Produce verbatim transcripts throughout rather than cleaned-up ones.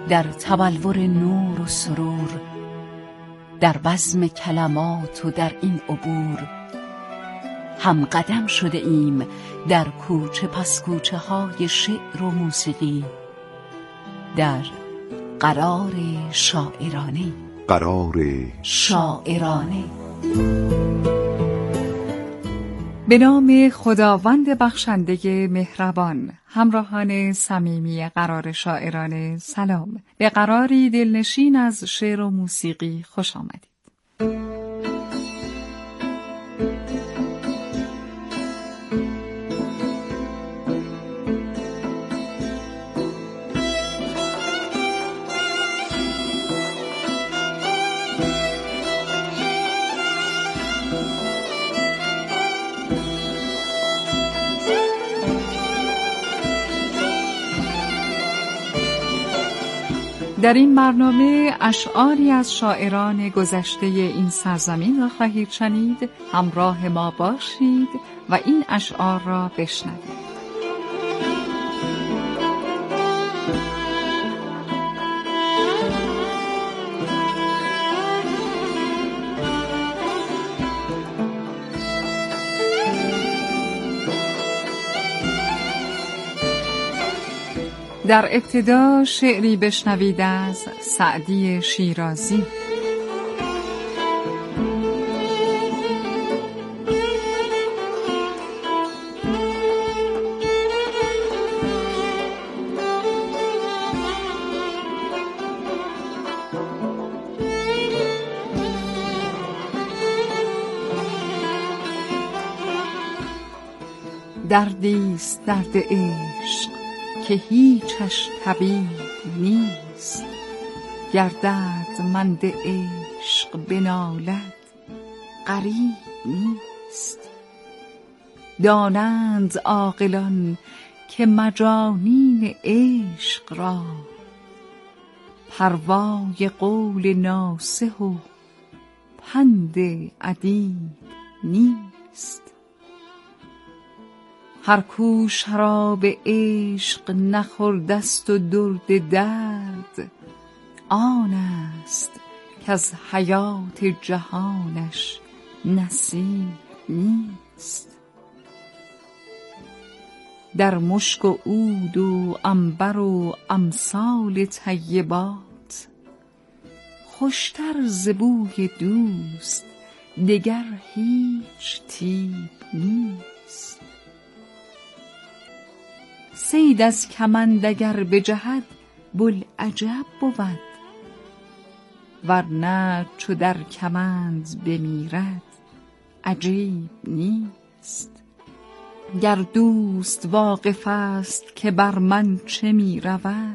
در تبلور نور و سرور، در بزم کلمات و در این عبور. هم قدم شده ایم در کوچه پس کوچه های شعر و موسیقی، در قرار شاعرانه قرار شاعرانه. به نام خداوند بخشنده مهربان. همراهان صمیمی قرار شاعرانه سلام. به قراری دلنشین از شعر و موسیقی خوش آمدید. در این برنامه اشعاری از شاعران گذشته این سرزمین را خواهید شنید. همراه ما باشید و این اشعار را بشنوید. در ابتدا شعری بشنوید از سعدی شیرازی. دردیست درد عشق که هیچش طبیب نیست، گر دردمند عشق بنالد غریب نیست. دانند عاقلان که مجانین عشق را، پروای قول ناصح و پند ادیب نیست. هر کو شراب عشق نخوردست و درد درد، آن است که از حیات جهانش نصیب نیست. در مشک و عود و عنبر و امثال طیبات، خوشتر ز بوی دوست دگر هیچ طیب نیست. صید از کمند اگر بجهد بوالعجب بود، ورنه چو در کمند بمیرد عجیب نیست. گر دوست واقف است که بر من چه می رود،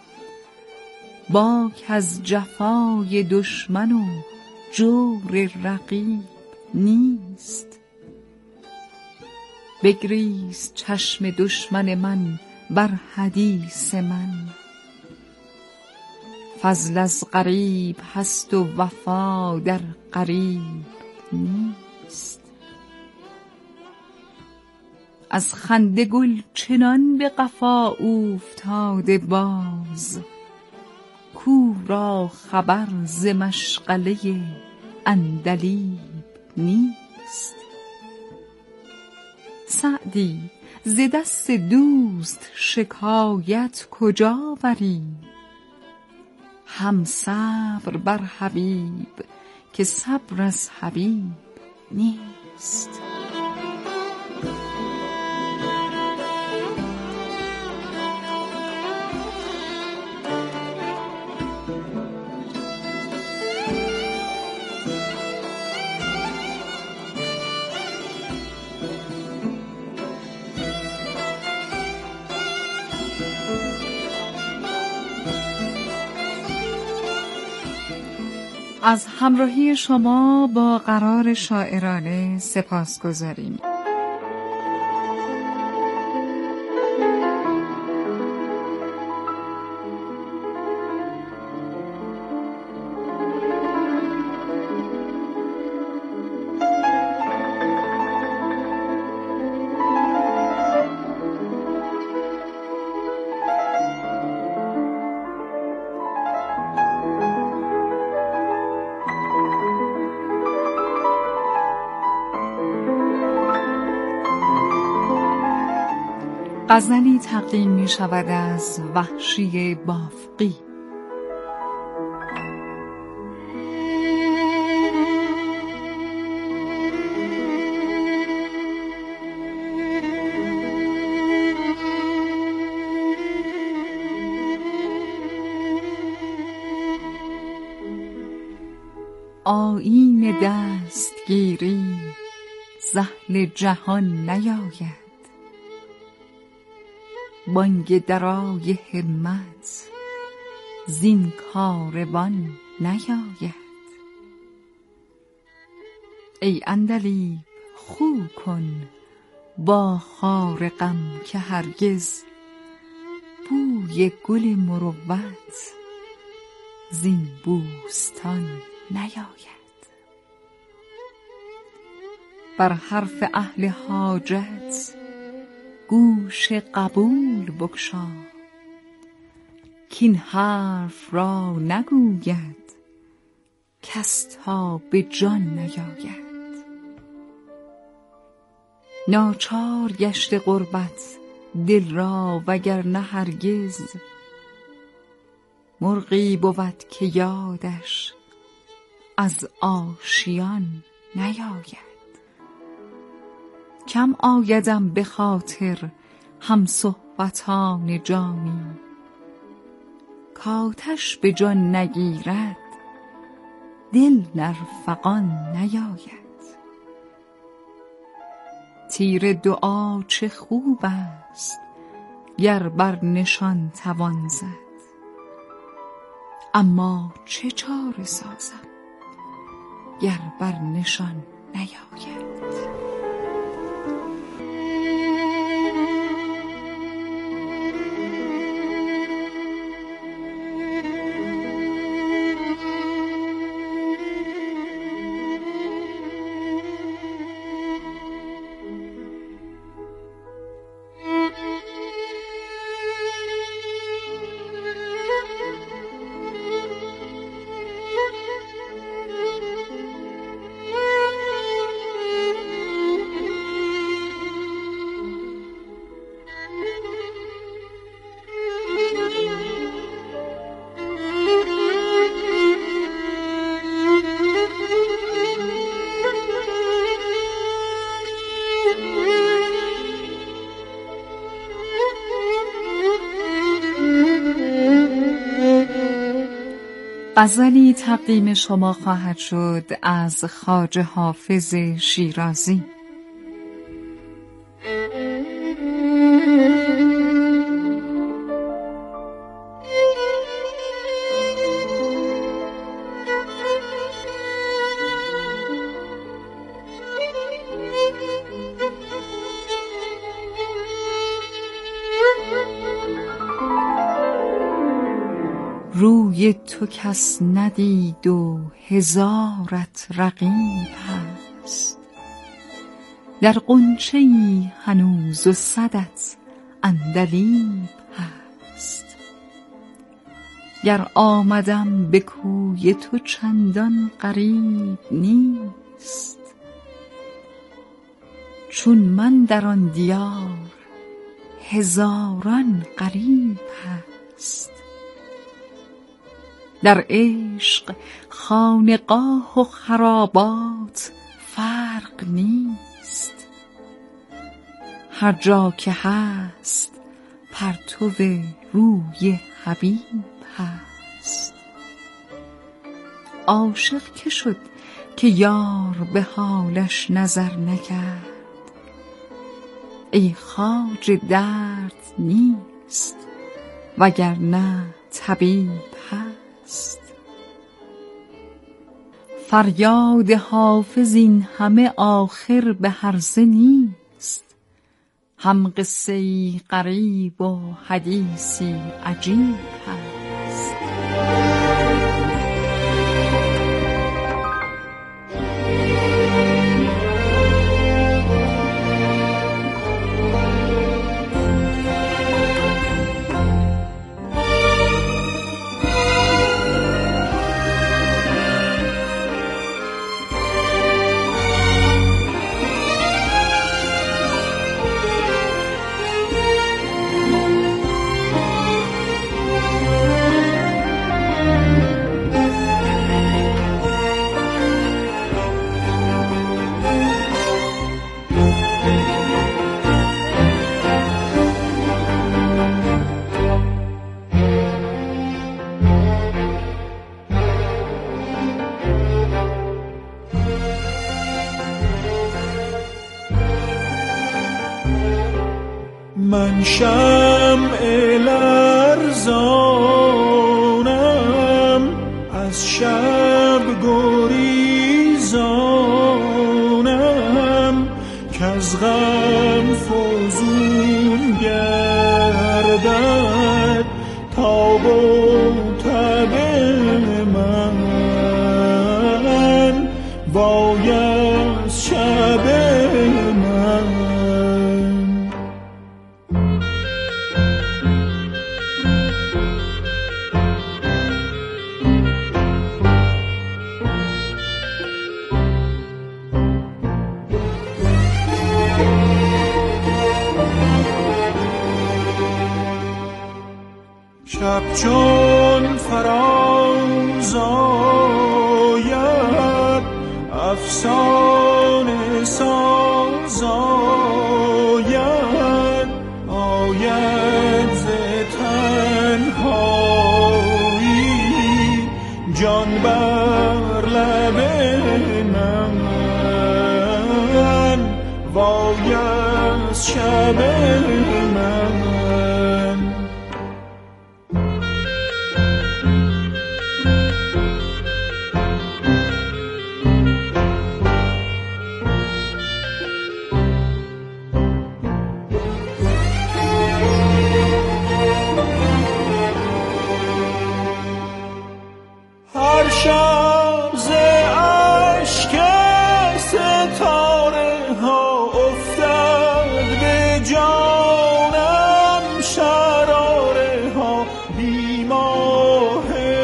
باک از جفای دشمن و جور رقیب نیست. بگریست چشم دشمن من بر حدیث من، فضل از غریب هست و وفا در غریب نیست. از خنده گل چنان به قفا اوفتاده باز، کو را خبر ز مشغله عندلیب نیست. سعدی ز دست دوست شکایت کجا بری، هم صبر بر حبیب که صبر از حبیب نیست. از همراهی شما با قرار شاعرانه سپاس گذاریم. غزلی تقدیم می شود از وحشی بافقی. آیین دستگیری ز اهل جهان نیاید، بانگ درای همت زین کاروان نیاید. ای عندلیب خو کن با خار غم که هرگز بوی گل مروت زین بوستان نیاید. بر حرف اهل حاجت گوش قبول بگشا، کین حرف را نگوید کس تا به جان نیاید. ناچار گشت غربت دل را وگرنه هرگز، مرغی بود که یادش از آشیان نیاید. کم آیدم به خاطر هم صحبتان جانی، کآتش به جان نگیرد دل نرفقان نیاید. تیر دعا چه خوب است گر بر نشان توان زد، اما چه چاره سازم گر بر نشان نیاید. غزلی تقدیم شما خواهد شد از خواجه حافظ شیرازی. روی تو کس ندید و هزارت رقیب هست، در غنچه‌ای هنوز و صدت عندلیب هست. گر آمدم به کوی تو چندان غریب نیست، چون من در آن دیار هزاران غریب هست. در عشق خانقاه و خرابات فرق نیست، هر جا که هست پرتو روی حبیب هست. عاشق که شد که یار به حالش نظر نکرد، ای خواجه درد نیست وگرنه طبیب هست. فریاد حافظ این همه آخر به هرزه نیست، هم قصه‌ای غریب و حدیثی عجیب هست. من شمع لرزانم از شب گریزانم که از غم فزون گردد تاب و تب من وای از شب من. شب چون فراز آید افسانه ساز آید آید ز تنهایی جان بر لب من وای از شب من. هر شب ز اشک ستاره ها افتد به جانم شراره ها بی ماه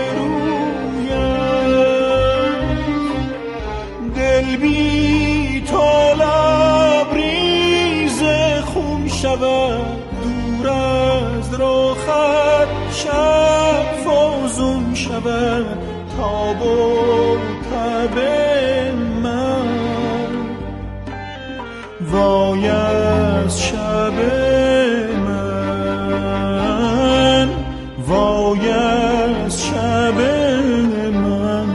رویم دل بی تو لبریز خون شود دور از رخت شب فزون شود تاب و تب من وای از شب من وای از شب من.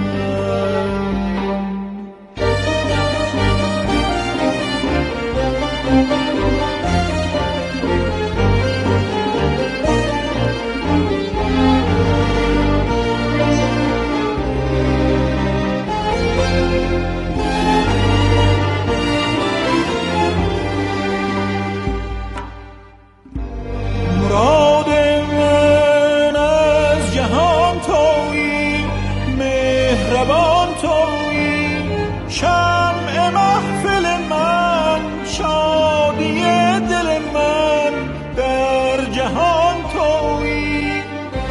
مراد من از جهان تویی مهربان تویی شمع محفل من شادی دل من در جهان تویی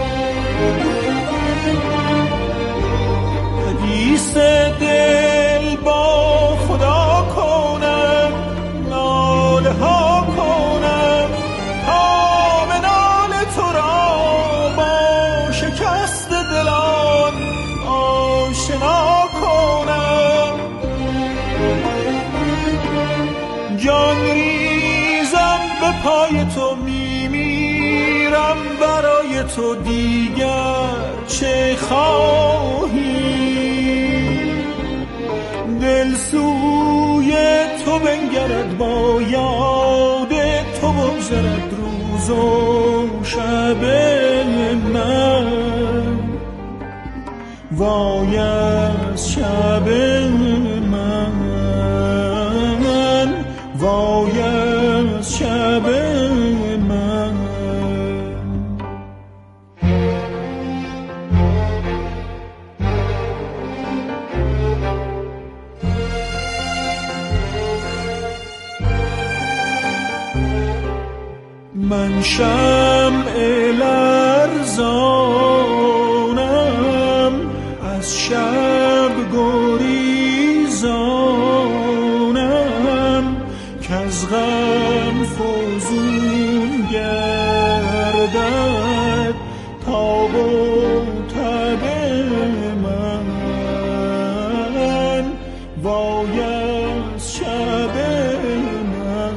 حدیث دل با خدا کنم ناله ها کنم شکست دلان آشنا کنم جان ریزم به پای تو میمیرم برای تو دیگر چه خواهی دل سوی تو بنگرد با یاد تو بگذرد روز و شب من وای از شب من وای از شب من. من شمع لرزانم از شب گریزانم که از غم فزون گردد تاب و تب من وای از شب من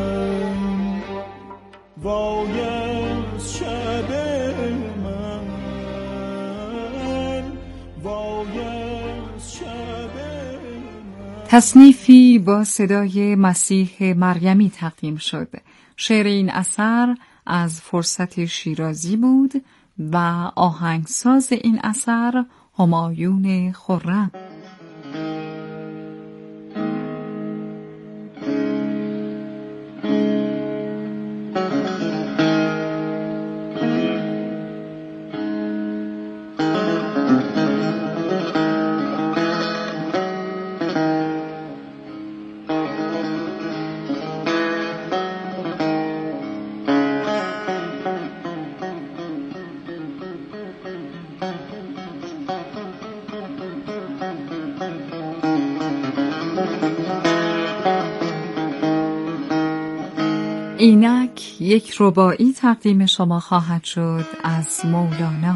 وای از شب من وای از شب من. تصنیفی با صدای مسیح مریمی تقدیم شد. شعر این اثر از فرصت شیرازی بود و آهنگساز این اثر همایون خرم. اینک یک رباعی تقدیم شما خواهد شد از مولانا.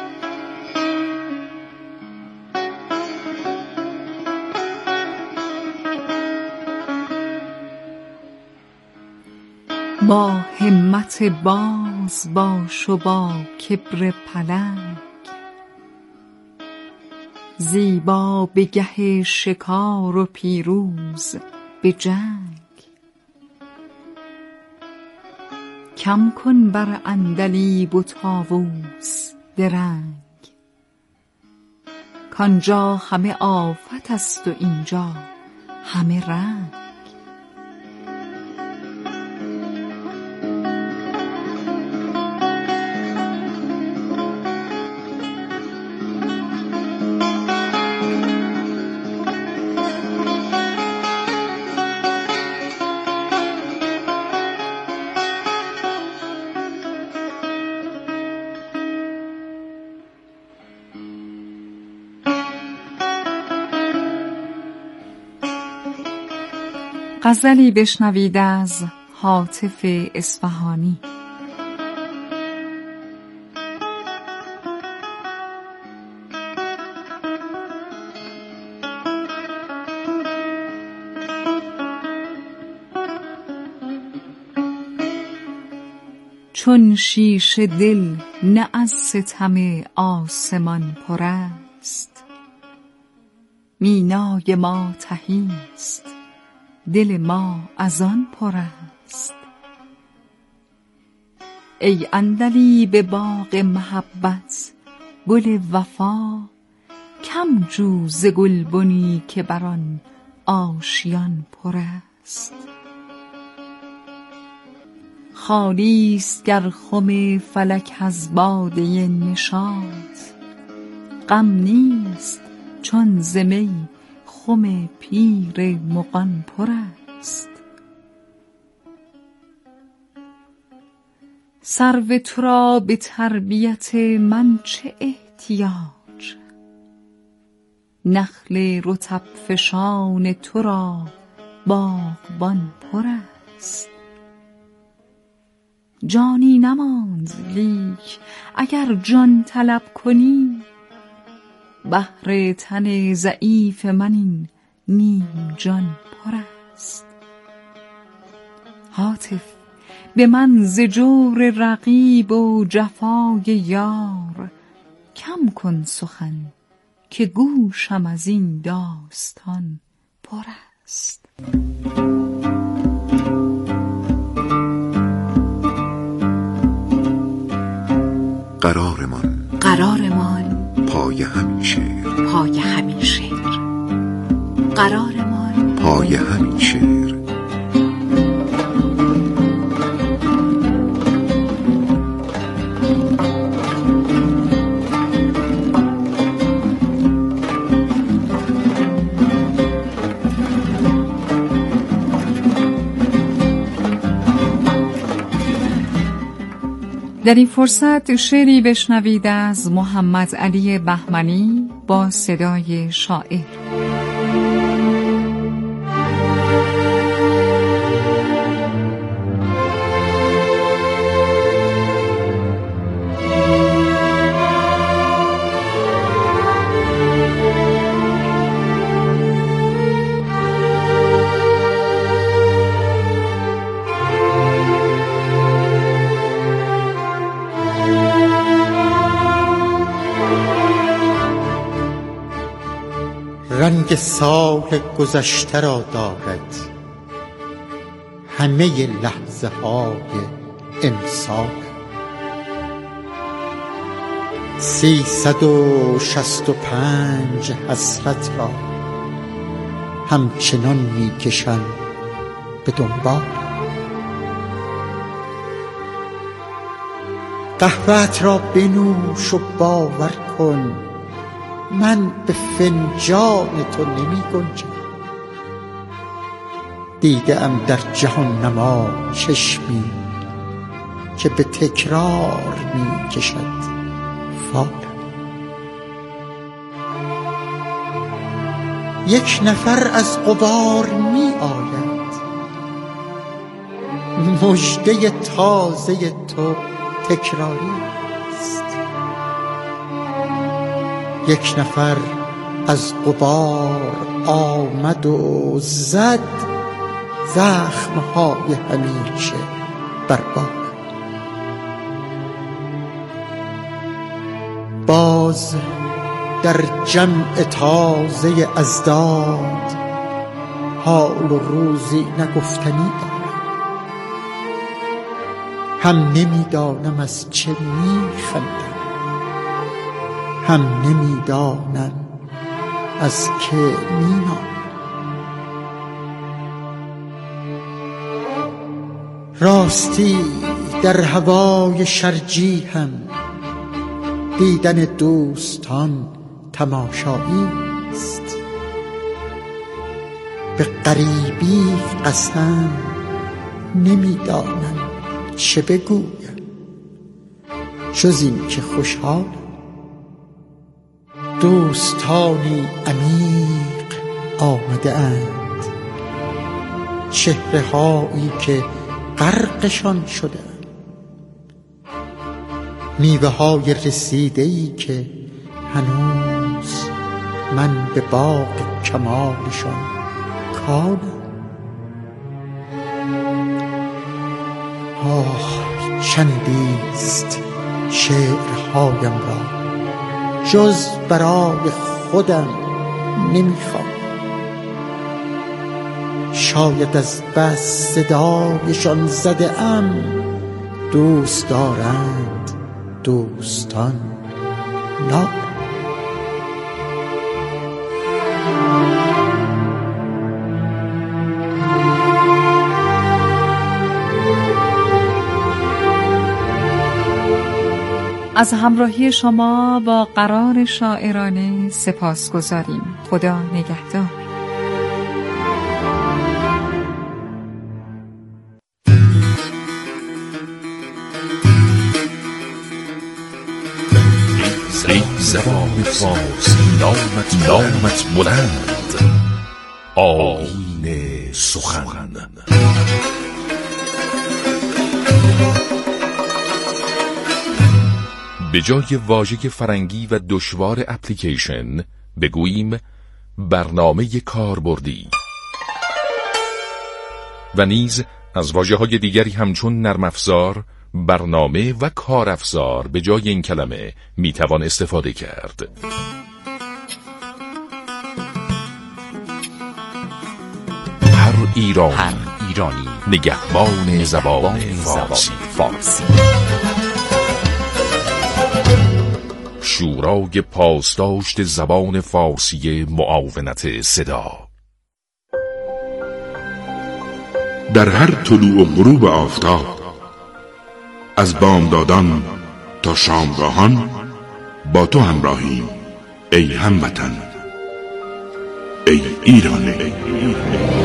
با همت باز باش و با کبر پلنگ، زیبا به گه شکار و پیروز به جنگ. کم کن بر عندلیب و طاووس درنگ، کانجا همه آفت است و اینجا همه رنگ. غزلی بشنوید از هاتف اصفهانی. چون شیشه دل نه از ستم آسمان پر است، مینای ما تهی است دل ما از آن پر است. ای عندلیب باغ محبت گل وفا، کم جو ز گلبنی که بر آن آشیان پر است. خالی است گر خم فلک از باده نشاط، غم نیست چون ز می خم پیر مغان پر است. سرو تو را به تربیت من چه احتیاج، نخل رطب فشان تو را باغبان پر است. جانی نماند لیک اگر جان طلب کنی، بهر تن ضعیف من این نیم جان پر است. هاتف به من ز جور رقیب و جفای یار، کم کن سخن که گوشم از این داستان پر است. قرارمان قرارمان پای همین شعر، پای همین شعر. قرارمان پای همین شعر. در این فرصت شعری بشنوید از محمد علی بهمنی با صدای شاعر. رنگ سال گذشته را دارد همه لحظه های امسال. سیصد و شصت و پنج حسرت را همچنان می کشم به دنبال. قهوه‌ات را بنوش و باور کن من به فنجان تو نمی گنجم. دیده ام در جهان نما چشمی که به تکرار می کشد فال. یک نفر از غبار می آید مژده تازه تو تکراری است. یک نفر از غبار آمد و زد زخمهای همیشه بر بار. باز در جمع تازه اضداد حال و روزی نگفتنی دارم. هم نمیدانم از چه میخندم، هم نمیدانم از که مینالم. راستی در هوای شرجی هم دیدن دوستان تماشایی است. به غریبی قسم نمیدانم چه بگویم جز این که خوشحال. دوستانی عمیق آمده اند، چهره هایی که غرقشان شده، میوه های رسیده ای که هنوز من به باغ کمالشان کانم. آه چندیست شعرهایم را جز برای خودم نمیخوام. شاید از بس صدایشان زده ام دوست دارند دوستان نه. از همراهی شما با قرار شاعرانه سپاس گذاریم. خدا نگهدار. ای زبان فارسی نامت نامت بلند، آیین سخن. به جای واژه فرنگی و دشوار اپلیکیشن بگوییم برنامه کاربردی، و نیز از واژه‌های دیگری همچون نرم افزار، برنامه و کارافزار به جای این کلمه میتوان استفاده کرد. هر ایرانی, هر ایرانی نگهبان زبان فارسی. فارسی. شورای پاسداشت زبان فارسی معاونت صدا. در هر طلوع و غروب آفتاب، از بامدادان تا شامگاهان با تو همراهیم ای هموطن، ای ایران. ای ایران.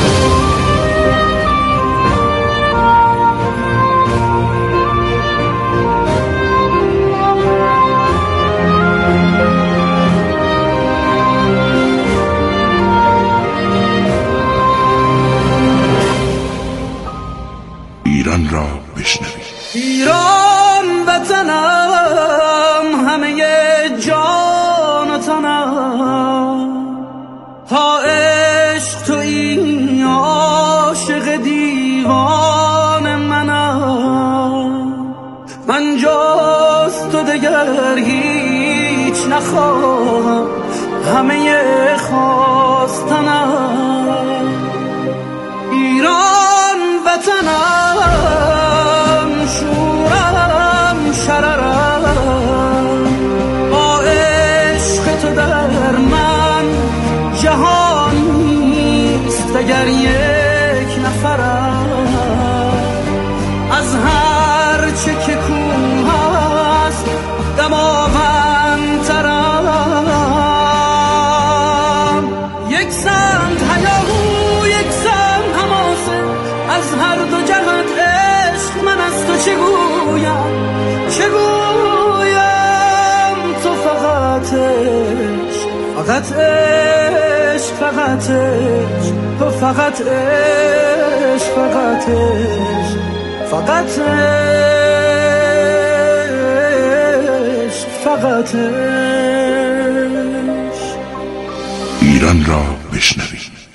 ایران را بشنوید. ایران وطنم، همه جان و تنم، تا عشق تو این عاشق دیوان منم. من جز تو دگر هیچ نخواهم، همه خواستنم، ایران وطنم، شورم شررم، با عشق تو در من جهان نیست اگر یک نفرم، از هر چه که کوه است دماوندترم، یک سمت هیاهو یک سمت حماسه، از هر دو جهت عشق من از تو چه گویم چه گویم، تو فقط عشق فقط عشق فقط عشق، تو فقط عشق فقط عشق فقط عشق فقط عشق. ایران را بشنوید.